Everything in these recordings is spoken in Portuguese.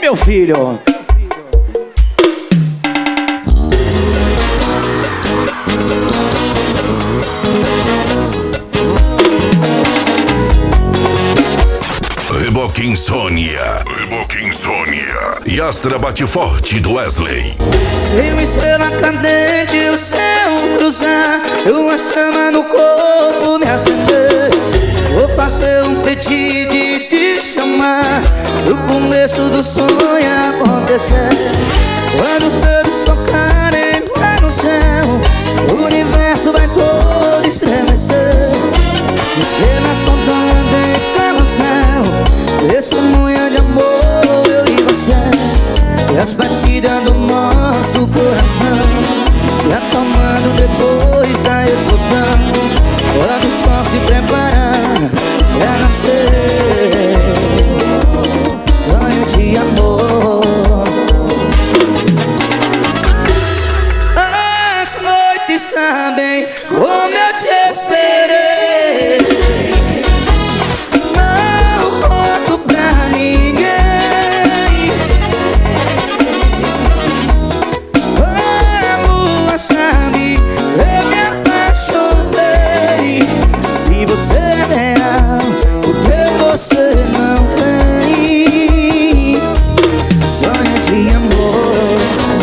meu filho. Reboque Insônia. E Astra Bate Forte do Wesley. Se uma estrela cadente o céu cruzar, uma chama no corpo me acender, vou fazer um pedido e te chamar pro começo do sonho acontecer. Quando os dedos tocarem lá no céu, o universo vai todo estremecer. Estrelas rodando em carrossel, testemunha de amor, eu e você. E as batidas do nosso coração se acalmando depois da explosão, quando o sol se prepara pra nascer. Sonho de amor. As noites sabem como eu te esperei. Não conto pra ninguém. A lua sabe, eu me apaixonei. Se você é real, por que você não vem? Sonho de amor.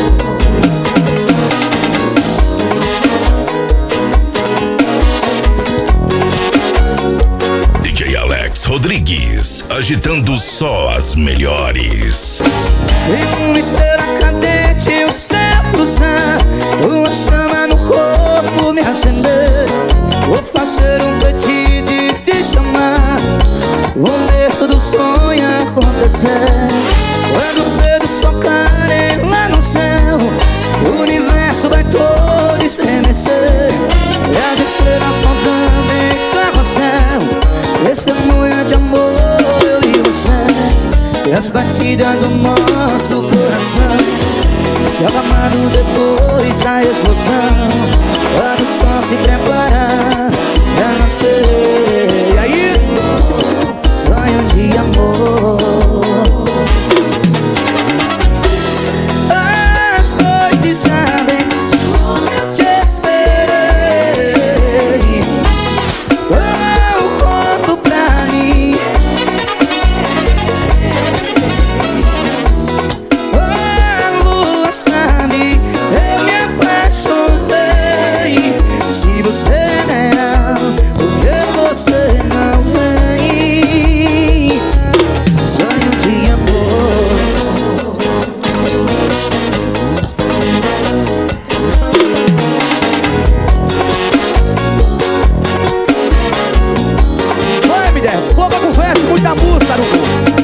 DJ Alex Rodrigues, agitando só as melhores. Se uma estrela cadente o céu cruzar, uma chama no corpo me acender, vou fazer um pedido e te chamar, o começo do sonho acontecer. Quando os dedos tocarem lá no céu, o universo vai todo estremecer. E as estrelas rodando em carrossel, testemunha de amor, eu e você. E as batidas do nosso coração se acalmando depois da explosão, quando o sol se prepara pra nascer. E aí? Sonhos de amor.